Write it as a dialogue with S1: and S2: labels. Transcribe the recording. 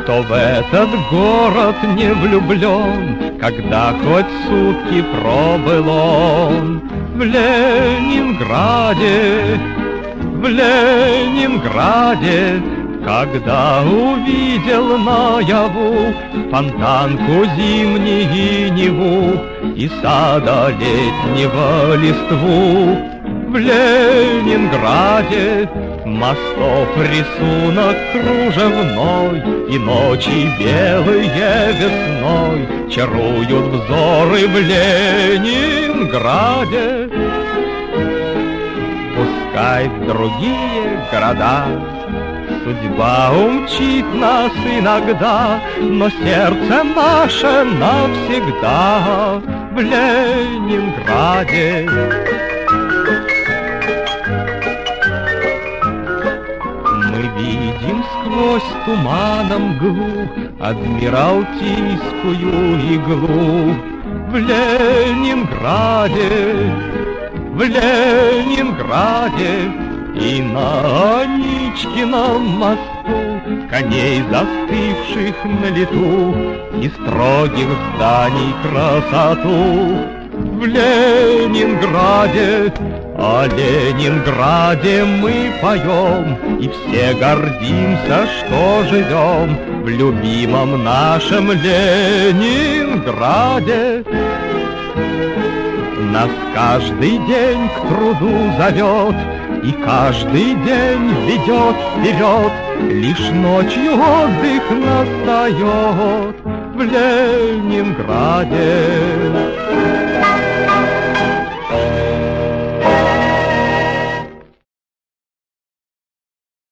S1: Кто в этот город не влюблен, когда хоть сутки пробыл он в Ленинграде, в Ленинграде, когда увидел наяву фонтанку зимней Неву и сада летнего листву. В Ленинграде мостов рисунок кружевной, и ночи белые весной чаруют взоры в Ленинграде. Пускай в другие города судьба умчит нас иногда, но сердце наше навсегда в Ленинграде. Мы видим сквозь туманом мглу адмиралтейскую иглу в Ленинграде, в Ленинграде. И на Аничкином мосту коней, застывших на лету, и строгих зданий красоту. В Ленинграде, о Ленинграде мы поем, и все гордимся, что живем в любимом нашем Ленинграде. Нас каждый день к труду зовет, и каждый день ведет вперед, лишь ночью отдых настает в Ленинграде.